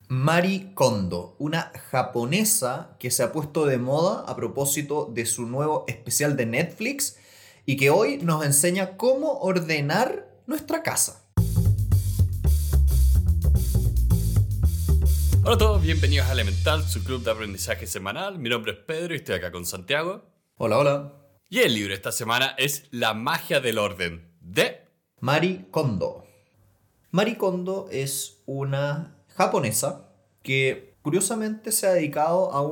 Marie Kondo, una japonesa que se ha puesto de moda a propósito de su nuevo especial de Netflix y que hoy nos enseña cómo ordenar nuestra casa. Hola a todos, bienvenidos a Elemental, su club de aprendizaje semanal. Mi nombre es Pedro y estoy acá con Santiago. Hola, hola. Y el libro de esta semana es La magia del orden, de Marie Kondo. Marie Kondo es una japonesa que curiosamente se ha dedicado a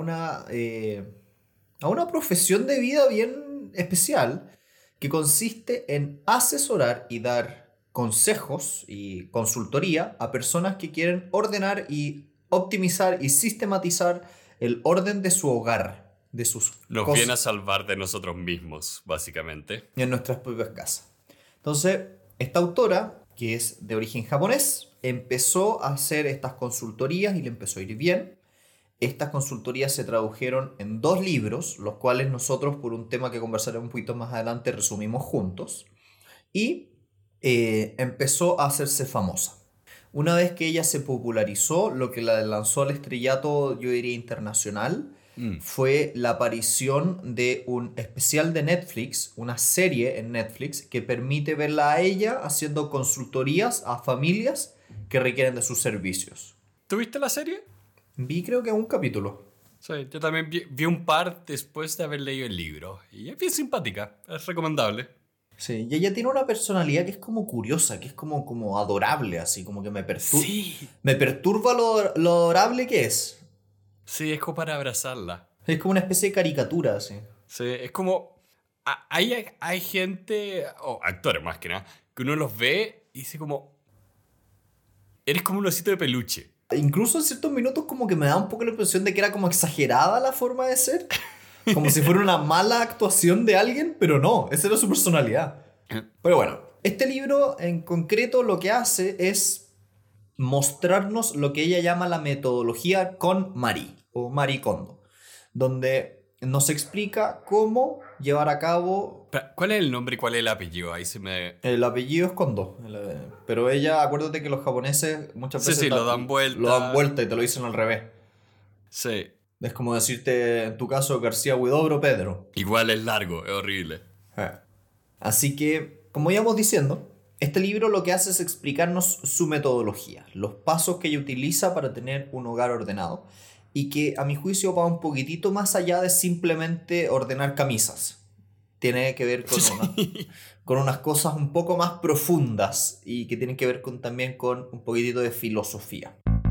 una profesión de vida bien especial que consiste en asesorar y dar consejos y consultoría a personas que quieren ordenar y optimizar y sistematizar el orden de su hogar, de sus nos viene a cosas salvar de nosotros mismos, básicamente. en nuestras propias casas. Entonces, esta autora, que es de origen japonés, empezó a hacer estas consultorías y le empezó a ir bien. Estas consultorías se tradujeron en 2 libros, los cuales nosotros, por un tema que conversaremos un poquito más adelante, resumimos juntos. Y empezó a hacerse famosa. Una vez que ella se popularizó, lo que la lanzó al estrellato, yo diría internacional, fue la aparición de un especial de Netflix, una serie en Netflix, que permite verla a ella haciendo consultorías a familias que requieren de sus servicios. ¿Tuviste la serie? Vi creo que un capítulo. Sí, yo también vi un par después de haber leído el libro. Y es bien simpática, es recomendable. Sí, y ella tiene una personalidad que es como curiosa, que es como adorable, así, como que Sí, me perturba lo adorable que es. sí, es como para abrazarla. Es como una especie de caricatura, así. Sí, es como... Hay gente, o actores más que nada, que uno los ve y dice como... Eres como un osito de peluche. Incluso en ciertos minutos como que me da un poco la impresión de que era como exagerada la forma de ser. Como si fuera una mala actuación de alguien, pero no, esa era su personalidad. Pero bueno, este libro en concreto lo que hace es mostrarnos lo que ella llama la metodología con Marie, o Marie Kondo, donde nos explica cómo llevar a cabo. ¿Cuál es el nombre y cuál es el apellido? Ahí se me... El apellido es Kondo, pero ella, acuérdate que los japoneses muchas Sí, veces sí, lo dan lo dan vuelta. vuelta y te lo dicen al revés. Sí. Es como decirte, en tu caso, García Huidobro Pedro. Igual es largo, es horrible. Eh. Así que, como íbamos diciendo, este libro lo que hace es explicarnos su metodología, los pasos que ella utiliza para tener un hogar ordenado y que a mi juicio va un poquitito más allá de simplemente ordenar camisas. Tiene que ver con unas cosas un poco más profundas y que tienen que ver también con un poquitito de filosofía.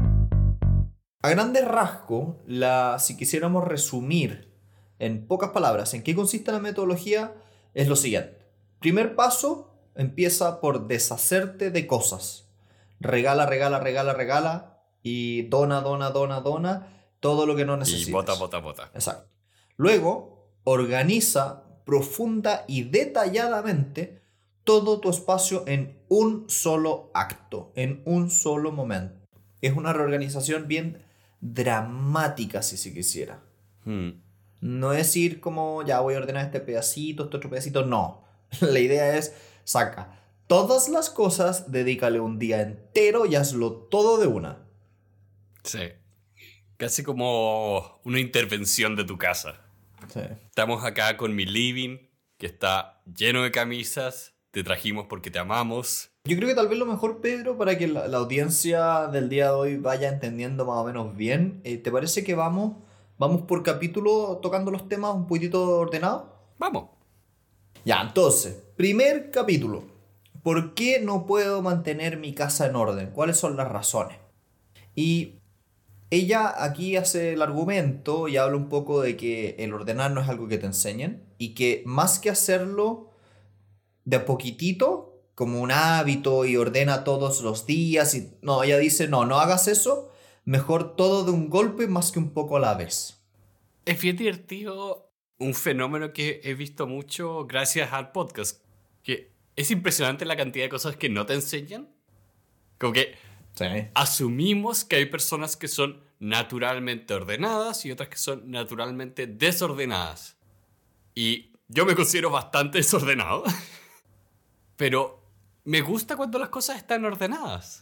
A grandes rasgos, si quisiéramos resumir en pocas palabras en qué consiste la metodología, es lo siguiente. Primer paso, empieza por deshacerte de cosas. Regala, regala, regala, regala y dona, dona, dona, dona todo lo que no Y necesites. bota. Exacto. Luego, organiza profunda y detalladamente todo tu espacio en un solo acto, en un solo momento. Es una reorganización bien dramática, si se quisiera. Hmm. No es ir como, ya voy a ordenar este otro pedacito, no. La idea es, saca todas las cosas, dedícale un día entero y hazlo todo de una. Sí. Casi como una intervención de tu casa. Sí. Estamos acá con mi living, que está lleno de camisas. Te trajimos porque te amamos. Yo creo que tal vez lo mejor, Pedro, para que la audiencia del día de hoy vaya entendiendo más o menos bien, ¿te parece que vamos por capítulo tocando los temas un poquitito ordenados? Vamos. Ya, entonces, primer capítulo. ¿Por qué no puedo mantener mi casa en orden? ¿Cuáles son las razones? Y ella aquí hace el argumento y habla un poco de que el ordenar no es algo que te enseñen y que más que hacerlo de a poquitito, como un hábito y ordena todos los días, y no, ella dice, no, no hagas eso, mejor todo de un golpe más que un poco a la vez. Es bien divertido un fenómeno que he visto mucho gracias al podcast. Que es impresionante la cantidad de cosas que no te enseñan. Como que Sí. asumimos que hay personas que son naturalmente ordenadas y otras que son naturalmente desordenadas. Y yo me considero bastante desordenado. Pero me gusta cuando las cosas están ordenadas.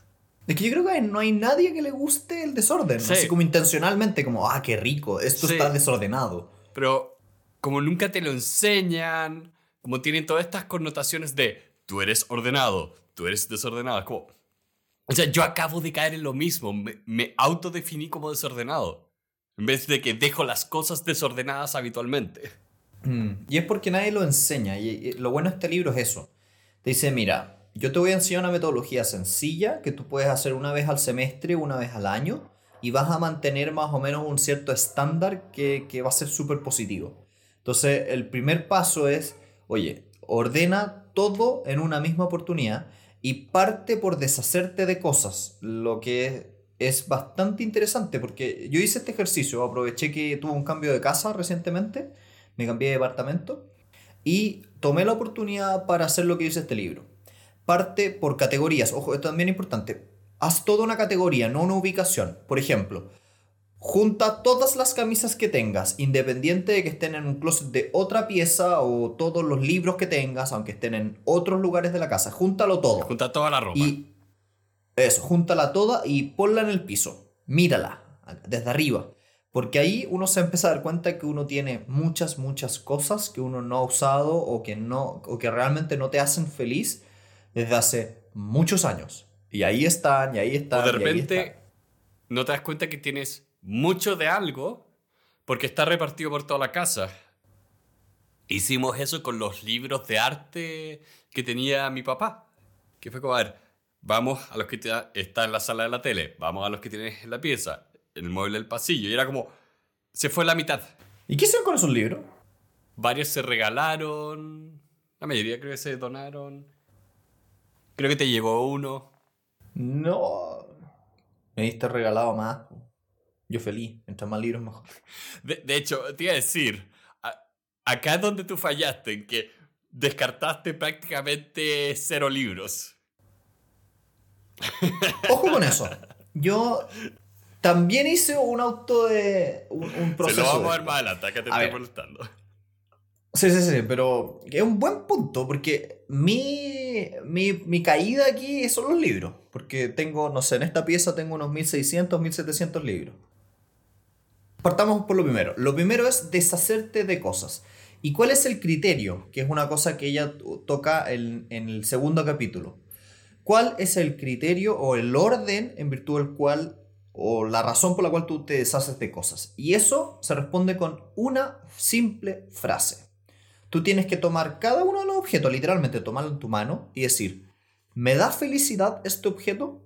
Es que yo creo que no hay nadie que le guste el desorden, así Sí, como intencionalmente, como, ah, qué rico, esto está sí, desordenado. pero como nunca te lo enseñan, como tienen todas estas connotaciones de tú eres ordenado, tú eres desordenado, es como... O sea, yo acabo de caer en lo mismo, me autodefiní como desordenado, en vez de que dejo las cosas desordenadas habitualmente. Y es porque nadie lo enseña. Y lo bueno de este libro es eso. Te dice, mira, yo te voy a enseñar una metodología sencilla que tú puedes hacer una vez al semestre, una vez al año, y vas a mantener más o menos un cierto estándar que va a ser súper positivo. Entonces, el primer paso es, oye, ordena todo en una misma oportunidad y parte por deshacerte de cosas, lo que es bastante interesante porque yo hice este ejercicio, aproveché que tuve un cambio de casa recientemente, me cambié de departamento y tomé la oportunidad para hacer lo que dice este libro. Parte por categorías, ojo, esto también es importante. Haz toda una categoría, no una ubicación. Por ejemplo, junta todas las camisas que tengas, independiente de que estén en un closet de otra pieza o todos los libros que tengas, aunque estén en otros lugares de la casa. Júntalo todo. Junta toda la ropa. Y eso, júntala toda y ponla en el piso. Mírala desde arriba. Porque ahí uno se empieza a dar cuenta que uno tiene muchas, muchas cosas que uno no ha usado o que no, o que realmente no te hacen feliz desde hace muchos años. Y ahí están, y ahí O de están, y ahí están. repente no te das cuenta que tienes mucho de algo porque está repartido por toda la casa. Hicimos eso con los libros de arte que tenía mi papá. Que fue como, a ver, vamos a los que están en la sala de la tele, vamos a los que tienes en la pieza, en el mueble del pasillo. Y era como, se fue la mitad. ¿Y qué hicieron con esos libros? Varios se regalaron, la mayoría creo que se donaron. Creo que te llegó uno. No. Me diste regalado más. Yo feliz. Mientras más libros, mejor. De hecho, te iba a decir, acá es donde tú fallaste, en que descartaste prácticamente 0 libros. Ojo con eso. Yo también hice un auto de... un Se lo proceso vamos de a ver esto. más adelante, acá te A estoy ver, molestando. sí, sí, sí, pero es un buen punto porque mi caída aquí son los libros. Porque tengo, no sé, en esta pieza tengo unos 1600 1700 libros. Partamos por lo primero. Lo primero es deshacerte de cosas. ¿Y cuál es el criterio? Que es una cosa que ella toca en el segundo capítulo. ¿Cuál es el criterio o el orden en virtud del cual o la razón por la cual tú te deshaces de cosas? Y eso se responde con una simple frase. Tú tienes que tomar cada uno de los objetos, literalmente tomarlo en tu mano y decir, ¿me da felicidad este objeto?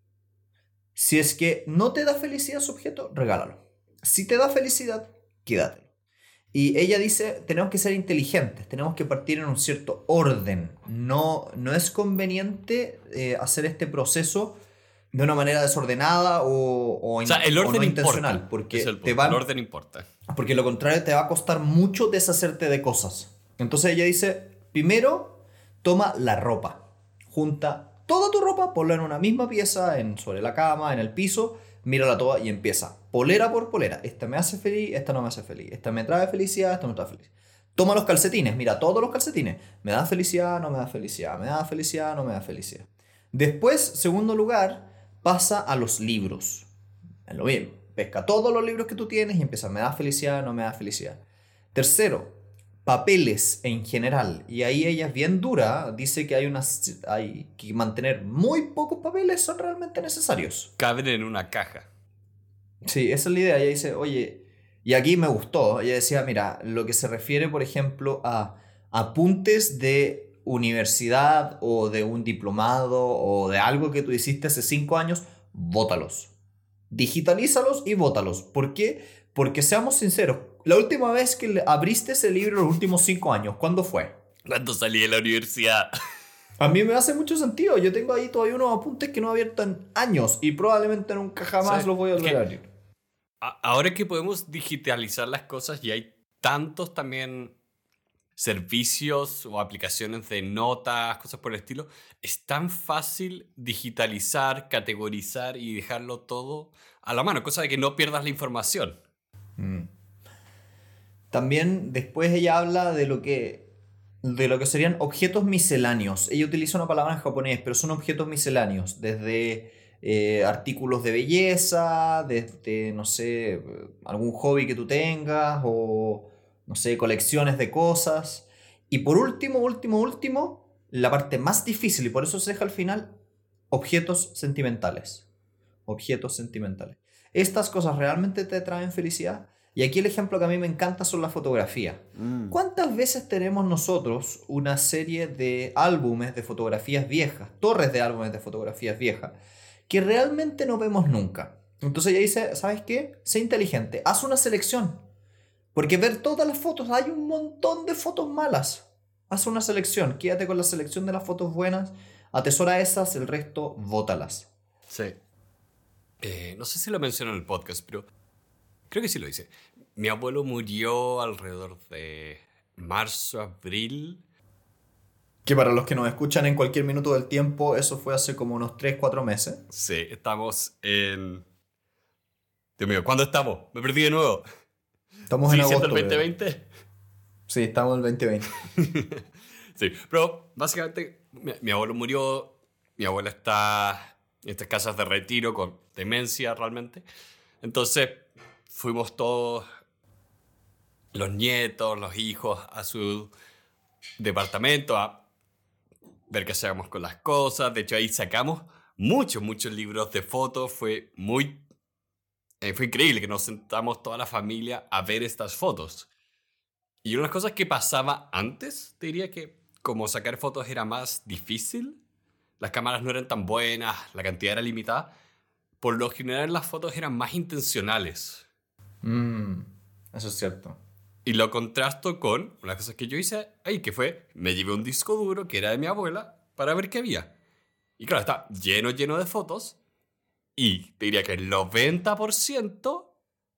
Si es que no te da felicidad ese objeto, regálalo. Si te da felicidad, quédatelo. Y ella dice, tenemos que ser inteligentes, tenemos que partir en un cierto orden. No es conveniente hacer este proceso de una manera desordenada O sea, el o no orden intencional, importa. Es el punto, el van, orden importa. porque lo contrario te va a costar mucho deshacerte de cosas. Entonces ella dice, primero toma la ropa, junta toda tu ropa, ponla en una misma pieza, sobre la cama, en el piso, mírala toda y empieza, polera por polera. Esta me hace feliz, esta no me hace feliz. Esta me trae felicidad, esta no me trae feliz. Toma los calcetines, mira todos los calcetines. Me da felicidad, no me da felicidad, me da felicidad, no me da felicidad. Después, segundo lugar, pasa a los libros. Es lo mismo. Pesca todos los libros que tú tienes y empieza, me da felicidad, no me da felicidad. Tercero, papeles en general. Y ahí ella es bien dura, dice que hay que mantener muy pocos papeles, son realmente necesarios. Caben en una caja. Sí, esa es la idea. Ella dice, oye, y aquí me gustó. Ella decía, mira, lo que se refiere, por ejemplo, a apuntes de universidad o de un diplomado o de algo que tú hiciste hace 5 años, bótalos. Digitalízalos y bótalos. ¿Por qué? Porque seamos sinceros, la última vez que abriste ese libro en los últimos 5 años, ¿cuándo fue? Cuando salí de la universidad. A mí me hace mucho sentido. Yo tengo ahí todavía unos apuntes que no he abierto en años y probablemente nunca jamás Sí, los voy a es volver a que abrir. ahora que podemos digitalizar las cosas y hay tantos también servicios o aplicaciones de notas, cosas por el estilo, es tan fácil digitalizar, categorizar y dejarlo todo a la mano, cosa de que no pierdas la información. Mm. También después ella habla de lo que serían objetos misceláneos. Ella utiliza una palabra en japonés, pero son objetos misceláneos, desde artículos de belleza, desde, no sé, algún hobby que tú tengas o, no sé, colecciones de cosas. Y por último, la parte más difícil, y por eso se deja al final, objetos sentimentales. Objetos sentimentales. ¿Estas cosas realmente te traen felicidad? Y aquí el ejemplo que a mí me encanta son las fotografías. Mm. ¿Cuántas veces tenemos nosotros una serie de álbumes de fotografías viejas, torres de álbumes de fotografías viejas, que realmente no vemos nunca? Entonces ella dice, ¿sabes qué? Sé inteligente, haz una selección. Porque ver todas las fotos, hay un montón de fotos malas. Haz una selección, quédate con la selección de las fotos buenas, atesora esas, el resto, bótalas. Sí. No sé si lo menciono en el podcast, pero creo que sí lo hice. Mi abuelo murió alrededor de marzo, abril. Que para los que nos escuchan en cualquier minuto del tiempo, eso fue hace como unos 3 4 meses. Sí, estamos en... Dios mío, ¿cuándo estamos? Me perdí de nuevo. Estamos en ¿Sigue siendo el agosto, creo. 2020? Sí, estamos en el 2020. Sí, pero básicamente mi abuelo murió, mi abuela está en estas casas de retiro con demencia realmente. Entonces fuimos todos, los nietos, los hijos, a su departamento a ver qué hacíamos con las cosas. De hecho, ahí sacamos muchos libros de fotos. Fue increíble que nos sentamos toda la familia a ver estas fotos. Y una de las cosas que pasaba antes, te diría que como sacar fotos era más difícil, las cámaras no eran tan buenas, la cantidad era limitada, por lo general las fotos eran más intencionales. Mm, eso es cierto. Y lo contrasto con una de las cosas que yo hice ahí, que fue, me llevé un disco duro que era de mi abuela para ver qué había. Y claro, está lleno de fotos. Y te diría que el 90%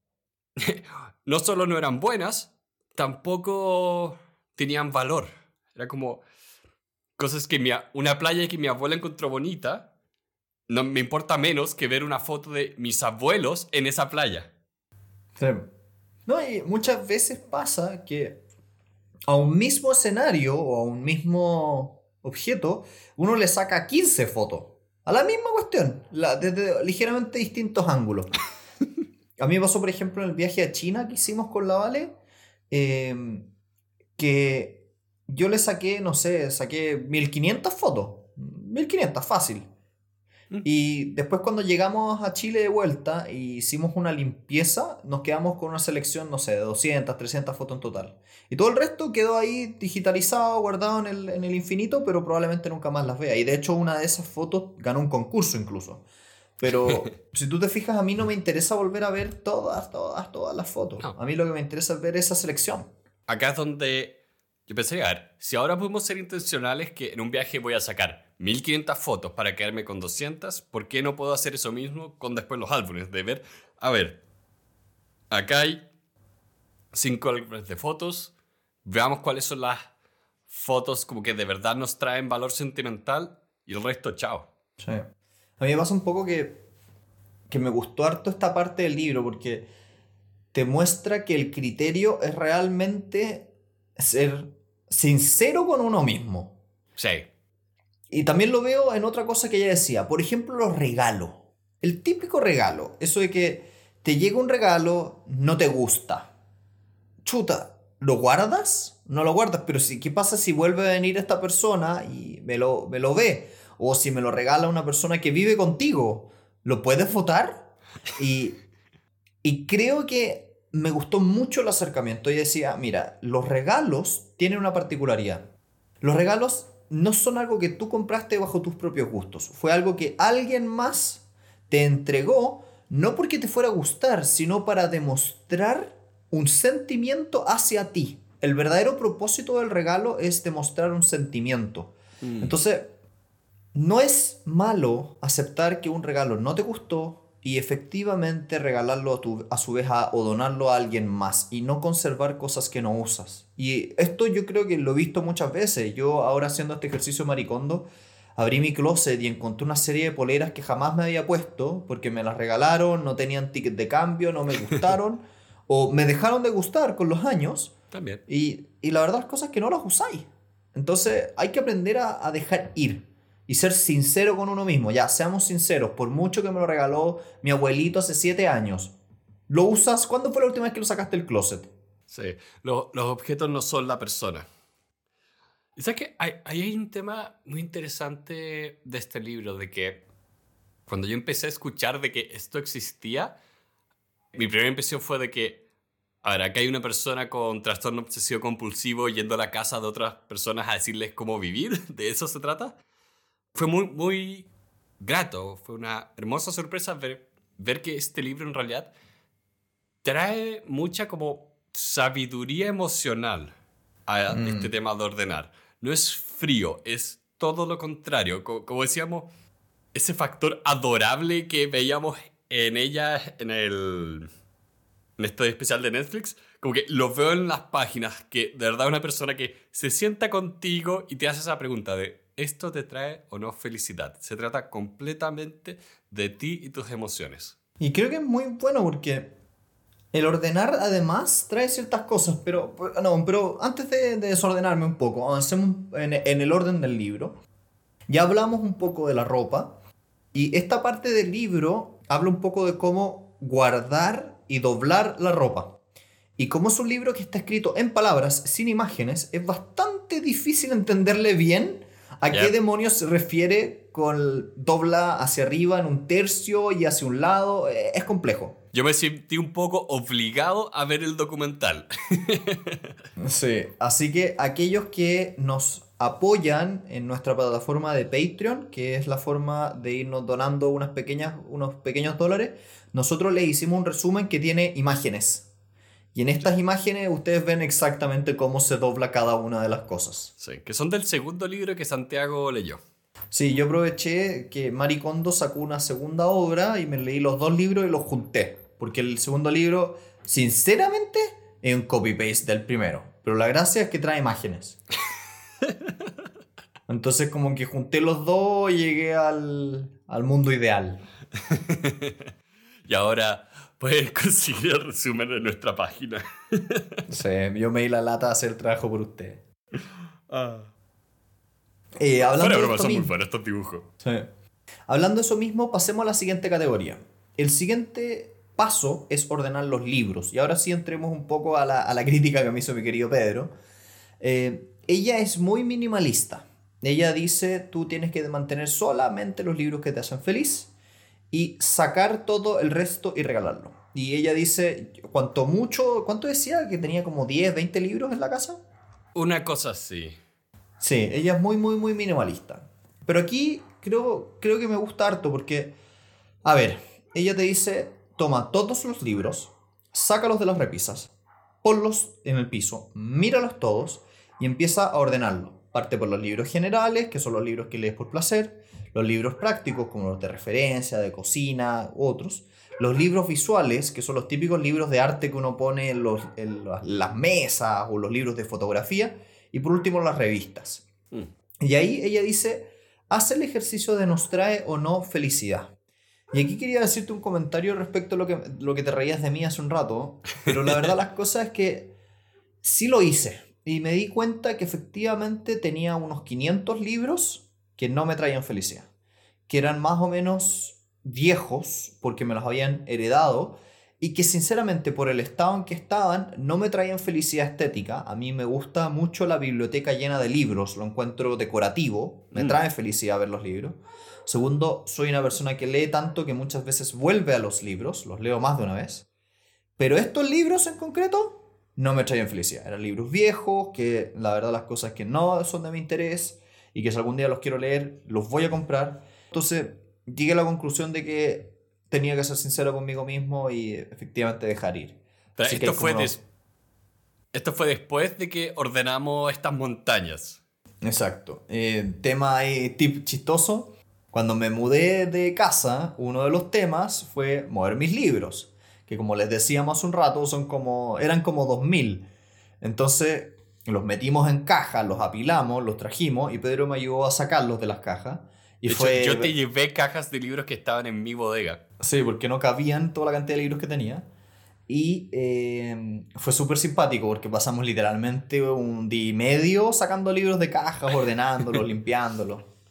no solo no eran buenas, tampoco tenían valor. Era como cosas que una playa que mi abuela encontró bonita, no me importa menos que ver una foto de mis abuelos en esa playa. Sí. No, y muchas veces pasa que a un mismo escenario o a un mismo objeto, uno le saca 15 fotos. A la misma cuestión, desde ligeramente distintos ángulos. A mí me pasó, por ejemplo, en el viaje a China que hicimos con la Vale, eh, que yo le saqué, no sé, saqué 1500 fotos. 1500 fácil. Mm. Y después cuando llegamos a Chile de vuelta e hicimos una limpieza, nos quedamos con una selección, no sé, de 200, 300 fotos en total. Y todo el resto quedó ahí digitalizado, guardado en el infinito, pero probablemente nunca más las vea. Y de hecho una de esas fotos ganó un concurso incluso. Pero si tú te fijas, a mí no me interesa volver a ver todas las fotos. No. A mí lo que me interesa es ver esa selección. Acá es donde yo pensé, a ver, si ahora podemos ser intencionales que en un viaje voy a sacar 1500 fotos para quedarme con 200, ¿por qué no puedo hacer eso mismo con después los álbumes? De ver, a ver, acá hay 5 álbumes de fotos, veamos cuáles son las fotos como que de verdad nos traen valor sentimental y el resto, chao. Sí. A mí me pasa un poco que me gustó harto esta parte del libro porque te muestra que el criterio es realmente ser sincero con uno mismo. Sí, Y también lo veo en otra cosa que ella decía, por ejemplo, los regalos. El típico regalo, eso de que te llega un regalo, no te gusta. Chuta, ¿lo guardas? No lo guardas, pero sí, ¿qué pasa si vuelve a venir esta persona y me lo ve? O si me lo regala una persona que vive contigo, ¿lo puedes votar? Y, y creo que me gustó mucho el acercamiento. Ella decía, mira, los regalos tienen una particularidad. Los regalos no son algo que tú compraste bajo tus propios gustos. Fue algo que alguien más te entregó, no porque te fuera a gustar, sino para demostrar un sentimiento hacia ti. El verdadero propósito del regalo es demostrar un sentimiento. Entonces, no es malo aceptar que un regalo no te gustó y efectivamente regalarlo a su vez o donarlo a alguien más y no conservar cosas que no usas. Y esto yo creo que lo he visto muchas veces. Yo ahora haciendo este ejercicio maricondo, abrí mi closet y encontré una serie de poleras que jamás me había puesto porque me las regalaron, no tenían ticket de cambio, no me gustaron o me dejaron de gustar con los años también. y la verdad las cosas que no las usáis. Entonces hay que aprender a dejar ir. y ser sincero con uno mismo. Ya, seamos sinceros, por mucho que me lo regaló mi abuelito hace 7 años, ¿lo usas? ¿Cuándo fue la última vez que lo sacaste del closet? Sí, los objetos no son la persona. Y sabes que hay un tema muy interesante de este libro, de que cuando yo empecé a escuchar de que esto existía, mi primera impresión fue de que, a ver, acá hay una persona con trastorno obsesivo compulsivo yendo a la casa de otras personas a decirles cómo vivir, de eso se trata. Fue muy, muy grato, fue una hermosa sorpresa ver que este libro en realidad trae mucha como sabiduría emocional a este tema de ordenar. No es frío, es todo lo contrario. Como decíamos, ese factor adorable que veíamos en ella en este especial de Netflix, como que lo veo en las páginas, que de verdad una persona que se sienta contigo y te hace esa pregunta de ¿esto te trae o no felicidad? Se trata completamente de ti y tus emociones. Y creo que es muy bueno porque el ordenar además trae ciertas cosas, pero no, pero antes de desordenarme un poco, avancemos en el orden del libro. Ya hablamos un poco de la ropa y esta parte del libro habla un poco de cómo guardar y doblar la ropa. Y como es un libro que está escrito en palabras, sin imágenes, es bastante difícil entenderle bien a qué ¿Ya? demonios se refiere con dobla hacia arriba en un tercio y hacia un lado. Es complejo. Yo me sentí un poco obligado a ver el documental. Sí, así que aquellos que nos apoyan en nuestra plataforma de Patreon, que es la forma de irnos donando unos pequeños dólares, nosotros les hicimos un resumen que tiene imágenes. Y en estas imágenes ustedes ven exactamente cómo se dobla cada una de las cosas. Sí, que son del segundo libro que Santiago leyó. Sí, yo aproveché que Marie Kondo sacó una segunda obra y me leí los 2 libros y los junté. Porque el segundo libro, sinceramente, es un copy-paste del primero. Pero la gracia es que trae imágenes. Entonces como que junté los dos y llegué al mundo ideal. Y ahora pueden conseguir el resumen en nuestra página. Sí, yo me di la lata de hacer el trabajo por usted. Ah. Hablando Fuera de broma, esto son muy mismo. buenos estos dibujos. Sí. Hablando de eso mismo, pasemos a la siguiente categoría. El siguiente paso es ordenar los libros. Y ahora sí entremos un poco a la crítica que me hizo mi querido Pedro. Ella es muy minimalista. Ella dice, tú tienes que mantener solamente los libros que te hacen feliz y sacar todo el resto y regalarlo. Y ella dice, ¿cuánto decía? Que tenía como 10 20 libros en la casa. Una cosa así. Sí, ella es muy, muy, muy minimalista. Pero aquí creo que me gusta harto porque, a ver, ella te dice, toma todos los libros, sácalos de las repisas, ponlos en el piso, míralos todos y empieza a ordenarlos. Parte por los libros generales, que son los libros que lees por placer, los libros prácticos, como los de referencia, de cocina, otros, los libros visuales, que son los típicos libros de arte que uno pone las mesas, o los libros de fotografía, y por último las revistas. Mm. Y ahí ella dice, haz el ejercicio de nos trae o no felicidad. Y aquí quería decirte un comentario respecto a lo que te reías de mí hace un rato, pero la verdad las cosas es que sí lo hice. Y me di cuenta que efectivamente tenía unos 500 libros que no me traían felicidad. Que eran más o menos viejos porque me los habían heredado y que sinceramente por el estado en que estaban no me traían felicidad estética. A mí me gusta mucho la biblioteca llena de libros, lo encuentro decorativo, me trae felicidad ver los libros. Segundo, soy una persona que lee tanto que muchas veces vuelve a los libros, los leo más de una vez. Pero estos libros en concreto no me traían felicidad. Eran libros viejos, que la verdad las cosas que no son de mi interés y que si algún día los quiero leer, los voy a comprar. Entonces llegué a la conclusión de que tenía que ser sincero conmigo mismo y efectivamente dejar ir. Pero Así que hay como unos... esto fue después de que ordenamos estas montañas. Exacto. Tema ahí, tip chistoso. Cuando me mudé de casa, uno de los temas fue mover mis libros. Que como les decíamos hace un rato, eran como 2000. Entonces los metimos en cajas, los apilamos, los trajimos y Pedro me ayudó a sacarlos de las cajas. Y De hecho, yo te llevé cajas de libros que estaban en mi bodega. Sí, porque no cabían toda la cantidad de libros que tenía. Y fue súper simpático porque pasamos literalmente un día y medio sacando libros de cajas, ordenándolos, limpiándolos.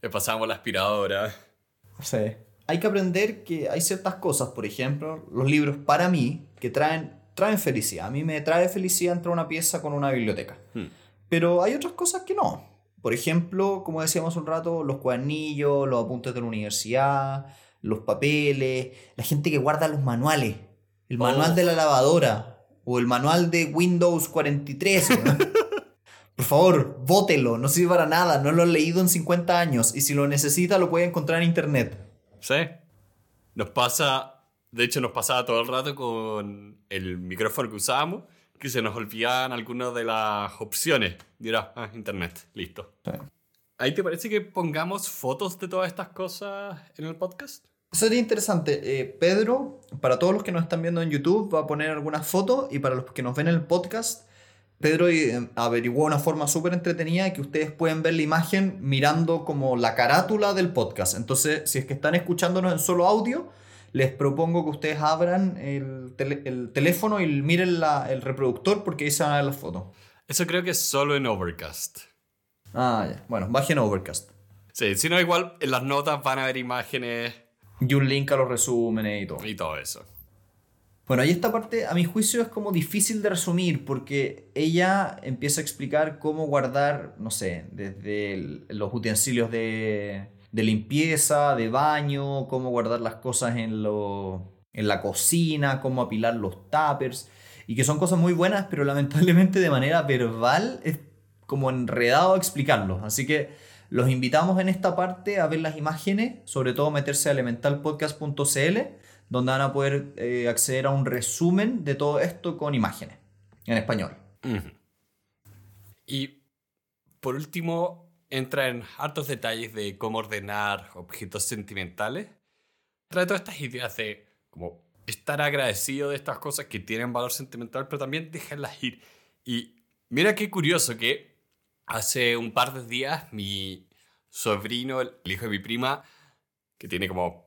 Le pasamos la aspiradora. Sí. Hay que aprender que hay ciertas cosas, por ejemplo, los libros para mí, que traen felicidad. A mí me trae felicidad entrar a una pieza con una biblioteca. Pero hay otras cosas que no. Por ejemplo, como decíamos un rato, los cuadernillos, los apuntes de la universidad, los papeles, la gente que guarda los manuales. El manual de la lavadora o el manual de Windows 43. ¿No? Por favor, bótelo, no sirve para nada, no lo he leído en 50 años y si lo necesita lo puede encontrar en internet. Sí. Nos pasa, de hecho nos pasaba todo el rato con el micrófono que usábamos, que se nos olvidaban algunas de las opciones. Dirá, internet, listo. Sí. ¿Ahí te parece que pongamos fotos de todas estas cosas en el podcast? Sería interesante. Pedro, para todos los que nos están viendo en YouTube, va a poner algunas fotos y para los que nos ven en el podcast, Pedro averiguó una forma súper entretenida que ustedes pueden ver la imagen mirando como la carátula del podcast. Entonces, si es que están escuchándonos en solo audio, les propongo que ustedes abran el teléfono y miren el reproductor porque ahí se van a ver las fotos. Eso creo que es solo en Overcast. Ah, ya. Bueno, bajen Overcast. Sí, si no, igual en las notas van a ver imágenes. Y un link a los resúmenes y todo. Y todo eso. Bueno, y esta parte, a mi juicio, es como difícil de resumir porque ella empieza a explicar cómo guardar, no sé, desde los utensilios de limpieza, de baño, cómo guardar las cosas en la cocina, cómo apilar los tuppers, y que son cosas muy buenas, pero lamentablemente de manera verbal es como enredado explicarlos. Así que los invitamos en esta parte a ver las imágenes, sobre todo meterse a elementalpodcast.cl, donde van a poder acceder a un resumen de todo esto con imágenes, en español. Y por último, entra en hartos detalles de cómo ordenar objetos sentimentales. Trae todas estas ideas de como estar agradecido de estas cosas que tienen valor sentimental, pero también dejarlas ir. Y mira qué curioso que hace un par de días mi sobrino, el hijo de mi prima, que tiene como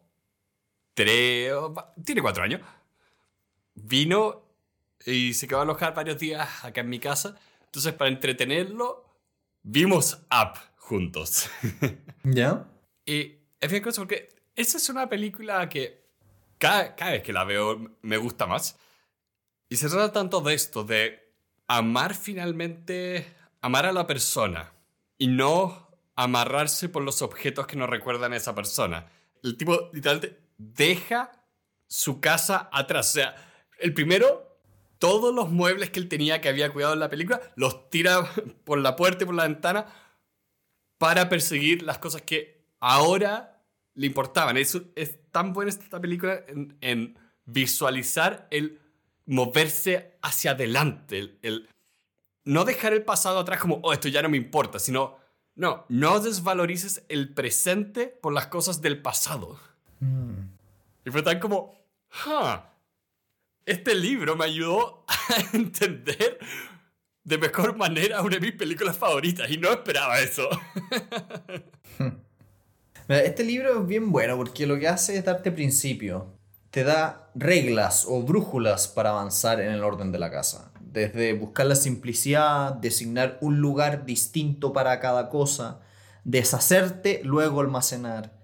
tiene 4 años, vino y se quedó a alojar varios días acá en mi casa. Entonces, para entretenerlo, vimos Up juntos. ¿Ya? Y es bien curioso porque esa es una película que cada vez que la veo me gusta más. Y se trata tanto de esto, de amar finalmente, amar a la persona y no amarrarse por los objetos que nos recuerdan a esa persona. El tipo literalmente deja su casa atrás. O sea, el primero, todos los muebles que él tenía que había cuidado en la película, los tira por la puerta y por la ventana para perseguir las cosas que ahora le importaban. Es tan buena esta película en visualizar el moverse hacia adelante, el no dejar el pasado atrás como, esto ya no me importa, sino, no desvalorices el presente por las cosas del pasado. Y fue tan como, este libro me ayudó a entender de mejor manera una de mis películas favoritas y no esperaba eso. Este libro es bien bueno porque lo que hace es darte principios. Te da reglas o brújulas para avanzar en el orden de la casa. Desde buscar la simplicidad, designar un lugar distinto para cada cosa, deshacerte, luego almacenar.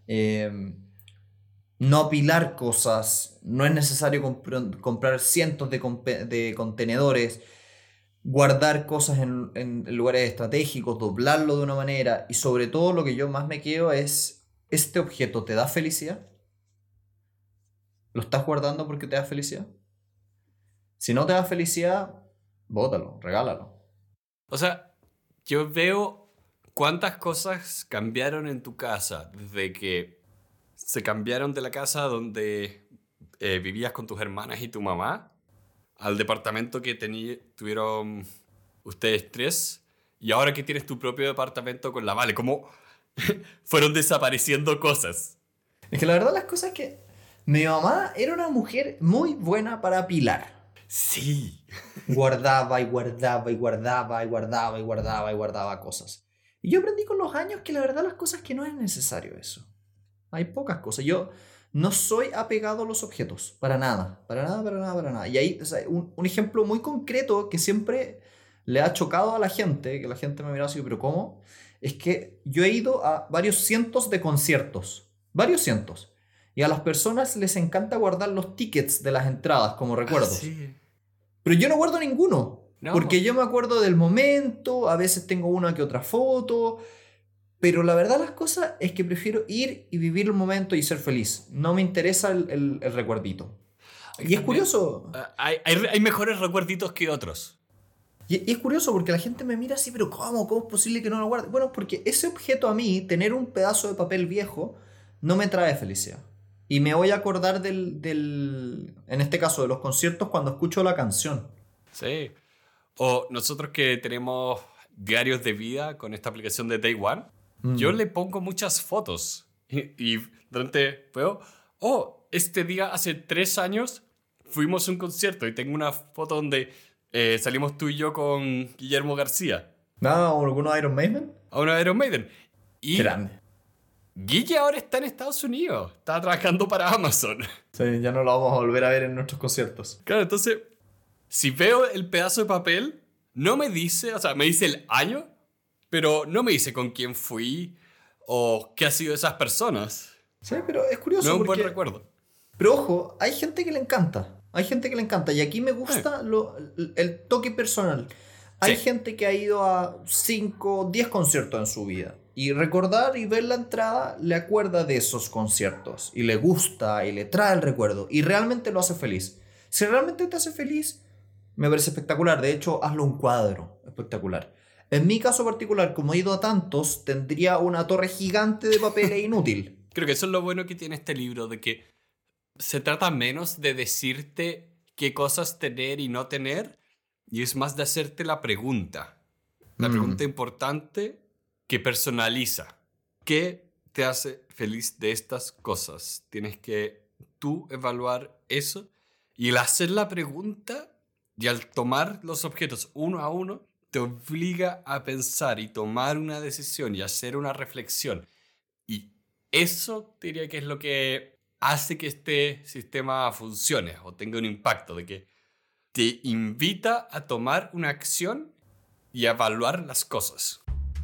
No apilar cosas, no es necesario comprar cientos de contenedores, guardar cosas en lugares estratégicos, doblarlo de una manera y sobre todo lo que yo más me quedo es, ¿este objeto te da felicidad? ¿Lo estás guardando porque te da felicidad? Si no te da felicidad, bótalo, regálalo. O sea, yo veo cuántas cosas cambiaron en tu casa desde que se cambiaron de la casa donde vivías con tus hermanas y tu mamá al departamento que tuvieron ustedes 3 y ahora que tienes tu propio departamento con la Vale. Cómo fueron desapareciendo cosas. Es que la verdad las cosas es que mi mamá era una mujer muy buena para apilar. Sí. Guardaba y guardaba y guardaba y guardaba y guardaba y guardaba cosas. Y yo aprendí con los años que la verdad las cosas que no es necesario eso. Hay pocas cosas. Yo no soy apegado a los objetos. Para nada. Para nada, para nada, para nada. Y ahí, o sea, un ejemplo muy concreto que siempre le ha chocado a la gente, que la gente me ha mirado así, pero ¿cómo? es que yo he ido a varios cientos de conciertos, varios cientos, y a las personas les encanta guardar los tickets de las entradas como recuerdos. Sí. Pero yo no guardo ninguno, No. porque yo me acuerdo del momento, a veces tengo una que otra foto, pero la verdad las cosas es que prefiero ir y vivir el momento y ser feliz. No me interesa el recuerdito. Y es También, curioso. hay mejores recuerditos que otros. Y es curioso porque la gente me mira así, pero ¿cómo? ¿Cómo es posible que no lo guarde? Bueno, porque ese objeto a mí, tener un pedazo de papel viejo, no me trae felicidad. Y me voy a acordar en este caso, de los conciertos cuando escucho la canción. Sí. O nosotros que tenemos diarios de vida con esta aplicación de Day One, yo le pongo muchas fotos. Y durante veo, este día hace 3 años fuimos a un concierto y tengo una foto donde salimos tú y yo con Guillermo García ¿No? ¿Alguno Iron Maiden? a una Iron Maiden. Y Grande. Guille ahora está en Estados Unidos, está trabajando para Amazon. Sí, ya no lo vamos a volver a ver en nuestros conciertos. Claro, entonces, si veo el pedazo de papel, no me dice, o sea, me dice el año, pero no me dice con quién fui o qué ha sido de esas personas. Sí, pero es curioso No es un porque... buen recuerdo. Pero ojo, hay gente que le encanta. Hay gente que le encanta. Y aquí me gusta el toque personal. Hay Sí. gente que ha ido a 5, 10 conciertos en su vida. Y recordar y ver la entrada le acuerda de esos conciertos. Y le gusta y le trae el recuerdo. Y realmente lo hace feliz. Si realmente te hace feliz, me parece espectacular. De hecho, hazlo un cuadro espectacular. En mi caso particular, como he ido a tantos, tendría una torre gigante de papel e inútil. Creo que eso es lo bueno que tiene este libro, de que se trata menos de decirte qué cosas tener y no tener, y es más de hacerte la pregunta. La pregunta importante que personaliza. ¿Qué te hace feliz de estas cosas? Tienes que tú evaluar eso, y el hacer la pregunta y al tomar los objetos uno a uno, te obliga a pensar y tomar una decisión y hacer una reflexión. Y eso diría que es lo que hace que este sistema funcione o tenga un impacto, de que te invita a tomar una acción y a evaluar las cosas.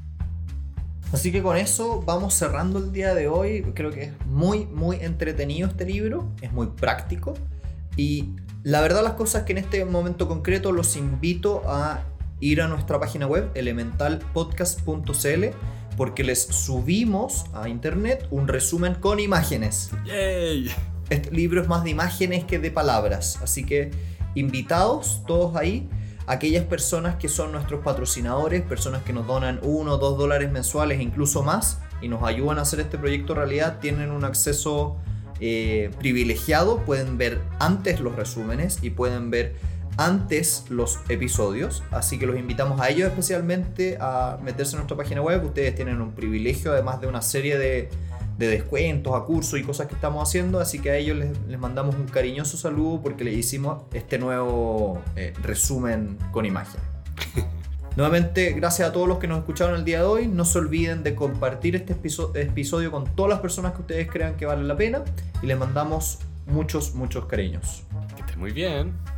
Así que con eso vamos cerrando el día de hoy. Creo que es muy, muy entretenido este libro. Es muy práctico. Y la verdad las cosas es que en este momento concreto los invito a ir a nuestra página web, elementalpodcast.cl, porque les subimos a internet un resumen con imágenes. ¡Yay! Este libro es más de imágenes que de palabras. Así que invitados todos ahí. Aquellas personas que son nuestros patrocinadores, personas que nos donan $1 o $2 mensuales e incluso más y nos ayudan a hacer este proyecto realidad, tienen un acceso privilegiado. Pueden ver antes los resúmenes y pueden ver antes los episodios, así que los invitamos a ellos especialmente a meterse en nuestra página web. Ustedes tienen un privilegio además de una serie de descuentos a cursos y cosas que estamos haciendo, así que a ellos les mandamos un cariñoso saludo porque les hicimos este nuevo resumen con imagen. Nuevamente, gracias a todos los que nos escucharon el día de hoy. No se olviden de compartir este episodio con todas las personas que ustedes crean que vale la pena y les mandamos muchos, muchos cariños. Que esté muy bien.